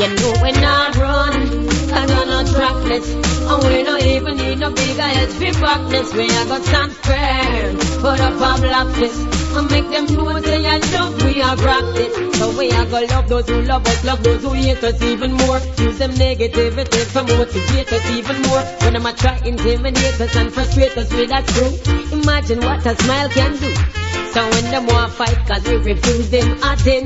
You know when I run, I gonna trackless. And we don't even need no bigger heads for practice. We are gonna stand firm, put up our blacklist, and make them know say I love we are practice. So we are gonna love those who love us, love those who hate us even more. Use them negativity to motivate us even more. When them a try intimidate us and frustrate us with that truth, imagine what a smile can do. So when them want fight, cause we refuse them, I